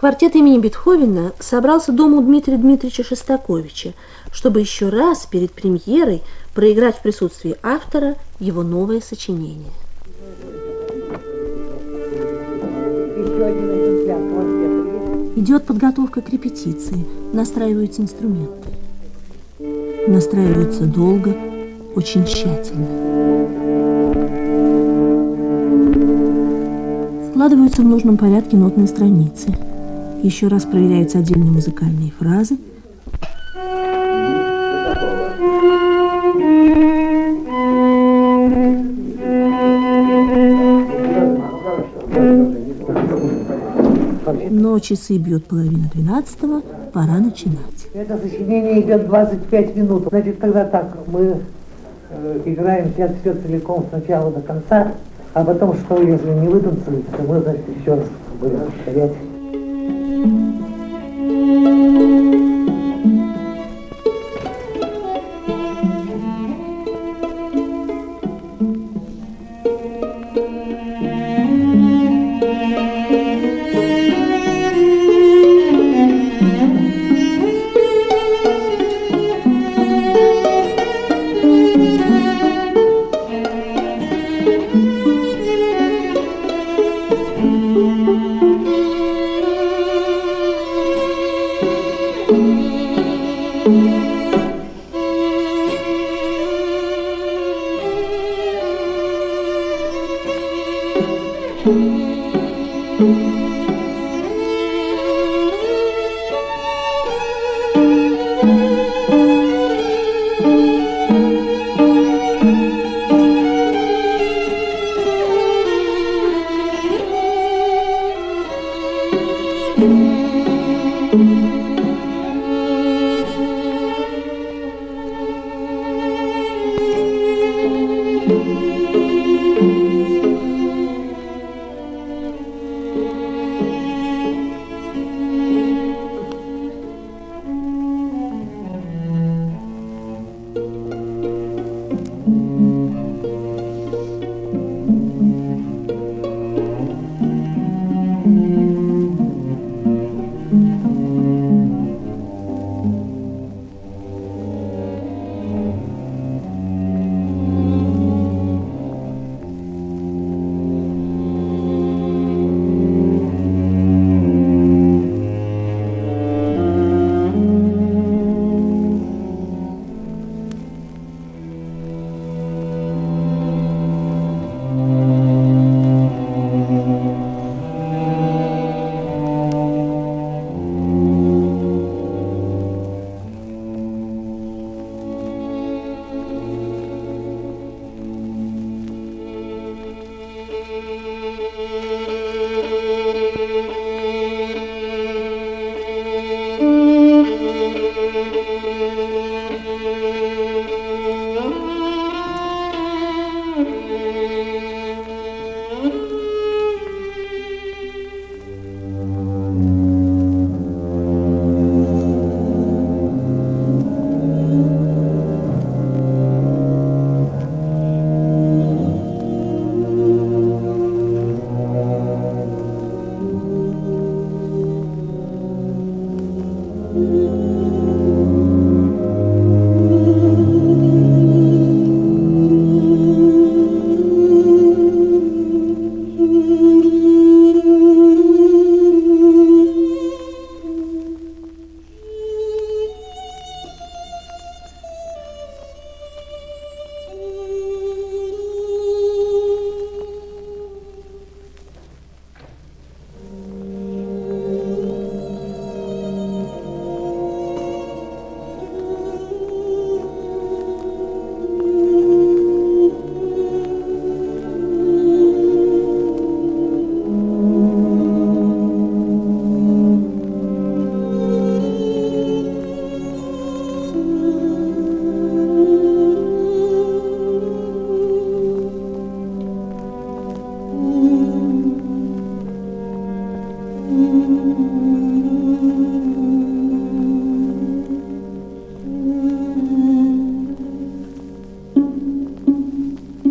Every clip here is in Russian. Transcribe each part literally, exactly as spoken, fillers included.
Квартет имени Бетховена собрался дома у Дмитрия Дмитриевича Шостаковича, чтобы еще раз перед премьерой проиграть в присутствии автора его новое сочинение. Идет подготовка к репетиции, настраиваются инструменты. Настраиваются долго, очень тщательно. Складываются в нужном порядке нотные страницы. Еще раз проверяются отдельные музыкальные фразы. Но часы бьют половину двенадцатого, пора начинать. Это сочинение идет двадцать пять минут. Значит, тогда так, мы э, играем сейчас все целиком с начала до конца, а потом, что если не вытанцует, то мы, значит, еще раз будем повторять.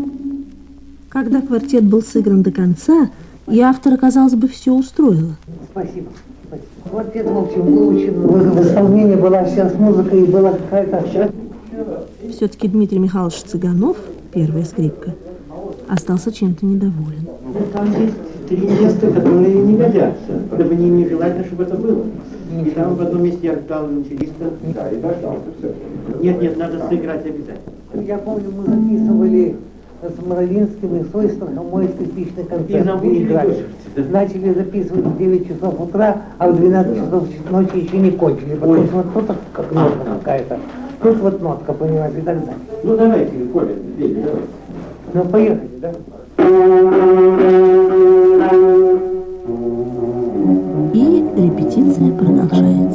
Когда квартет был сыгран до конца, и автора, казалось бы, все устроило. Спасибо. Спасибо. Вот это, в общем, выучено. В исполнении была сейчас музыка и была какая-то... Все-таки Дмитрий Михайлович Цыганов, первая скрипка, остался чем-то недоволен. Ну, там есть три места, которые не годятся. Чтобы не, не желательно, чтобы это было. И там в одном месте я ждал виолончелиста. Да, и дождался все. Нет, нет, надо сыграть обязательно. Я помню, мы записывали с Моровинским и с Ойстрахом мой скрипичный И концерт. забыли Играли. Начали записывать в девять часов утра, а в двенадцать часов ночи еще не кончили. Потому что вот тут как нотка какая-то. Тут вот нотка, понимаете, и так далее. Ну давайте, Коля, бей, давай. Ну, поехали, да? И репетиция продолжается.